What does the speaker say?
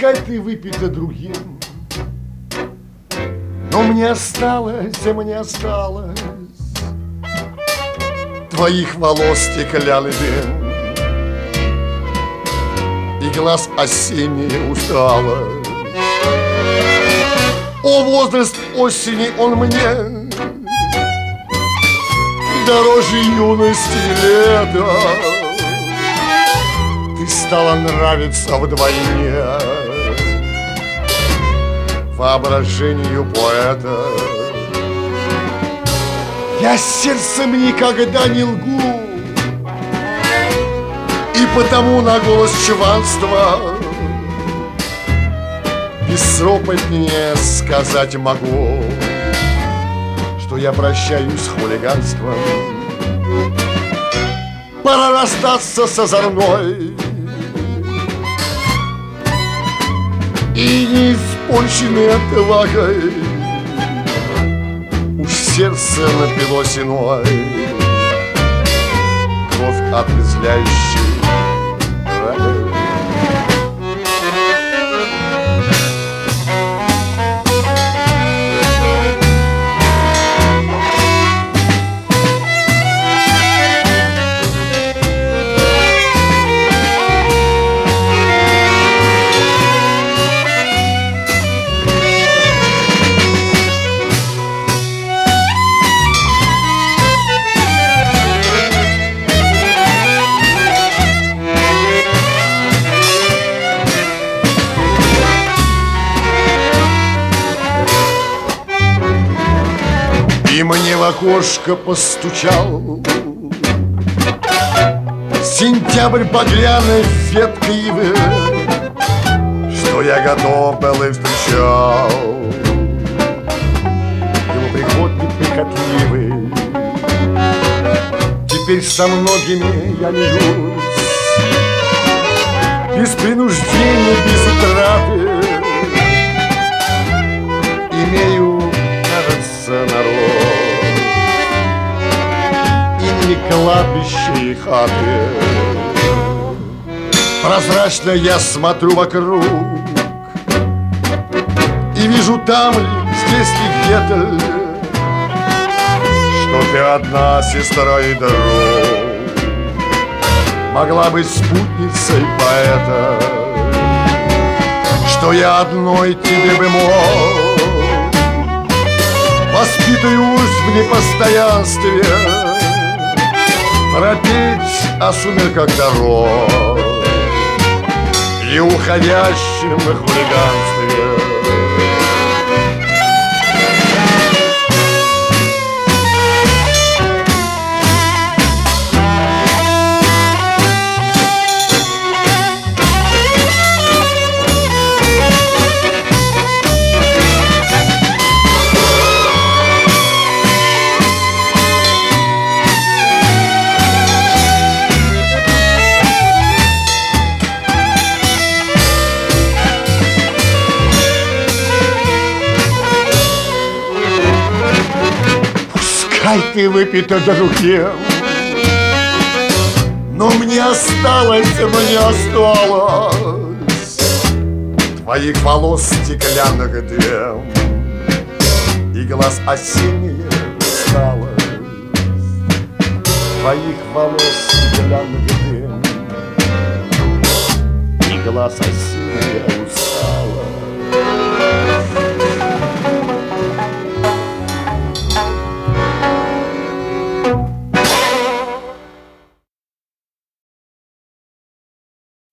Пускай ты выпита другим, но мне осталось твоих волос стеклянный дым и глаз осенний усталость. О, возраст осени, он мне дороже юности лета. Ты стала нравиться вдвойне воображению поэта. Я сердцем никогда не лгу, и потому на голос чванства безропотнее сказать могу, что я прощаюсь с хулиганством. Пора расстаться с озорной и неиспорченной отвагой. Уж сердце напилось иной кровь отрезвляющей раны. И мне в окошко постучал сентябрь багряной веткой ивы, что я готов был и встречал его приход неприхотливый. Теперь со многими я мирюсь без принуждения, без утраты. Имею, кажется, народ и не кладбище и хаты. Прозрачно я смотрю вокруг и вижу там ли, здесь ли где-то, что ты одна, сестра и друг, могла быть спутницей поэта, что я одной тебе бы мог, воспитываюсь в непостоянстве, пропеть о сумерках дорог и уходящем хулиганстве. Пускай ты выпита другим, но мне осталось твоих волос стеклянных дым и глаз осенних усталость. Твоих волос стеклянных дым и глаз осенних усталость.